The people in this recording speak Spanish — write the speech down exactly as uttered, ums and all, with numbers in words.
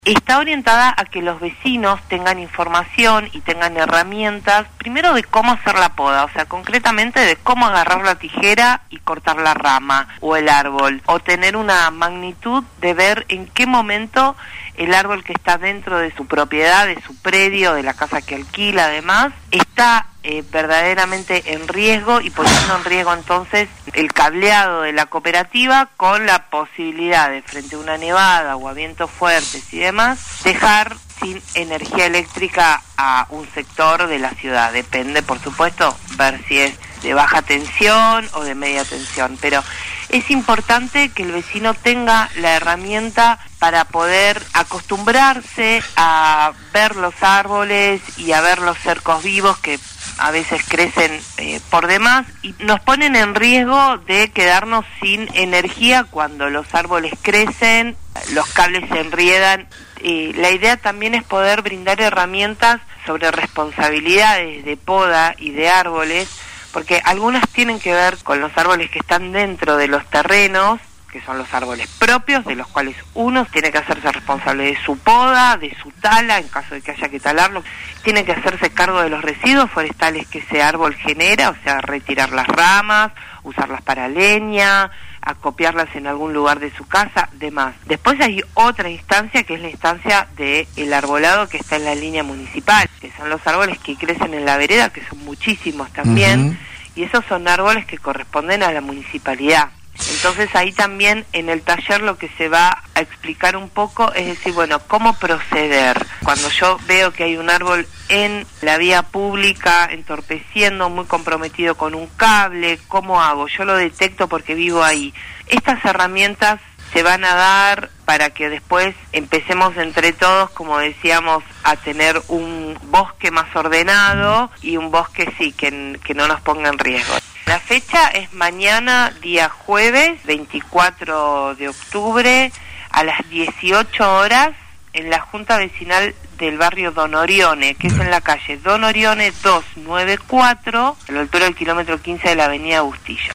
Está orientada a que los vecinos tengan información y tengan herramientas, primero de cómo hacer la poda, o sea, concretamente de cómo agarrar la tijera y cortar la rama o el árbol, o tener una magnitud de ver en qué momento el árbol que está dentro de su propiedad, de su predio, de la casa que alquila además, está eh, verdaderamente en riesgo y poniendo en riesgo entonces el cableado de la cooperativa con la posibilidad de, frente a una nevada o a vientos fuertes y demás, dejar sin energía eléctrica a un sector de la ciudad. Depende, por supuesto, ver si es de baja tensión o de media tensión, pero es importante que el vecino tenga la herramienta para poder acostumbrarse a ver los árboles y a ver los cercos vivos que a veces crecen eh, por demás y nos ponen en riesgo de quedarnos sin energía cuando los árboles crecen, los cables se enriedan. Eh, la idea también es poder brindar herramientas sobre responsabilidades de poda y de árboles, porque algunas tienen que ver con los árboles que están dentro de los terrenos, que son los árboles propios, de los cuales uno tiene que hacerse responsable de su poda, de su tala, en caso de que haya que talarlo, tiene que hacerse cargo de los residuos forestales que ese árbol genera, o sea, retirar las ramas, usarlas para leña, acopiarlas en algún lugar de su casa, demás. Después hay otra instancia que es la instancia del arbolado que está en la línea municipal, que son los árboles que crecen en la vereda, que son muchísimos también, uh-huh. Y esos son árboles que corresponden a la municipalidad. Entonces ahí también en el taller lo que se va a explicar un poco es decir, bueno, cómo proceder. Cuando yo veo que hay un árbol en la vía pública entorpeciendo, muy comprometido con un cable, ¿cómo hago? Yo lo detecto porque vivo ahí. Estas herramientas se van a dar para que después empecemos entre todos, como decíamos, a tener un bosque más ordenado y un bosque sí, que, que no nos ponga en riesgo. La fecha es mañana, día jueves, veinticuatro de octubre, a las dieciocho horas, en la Junta Vecinal del barrio Don Orione, que es en la calle Don Orione doscientos noventa y cuatro, a la altura del kilómetro quince de la avenida Bustillo.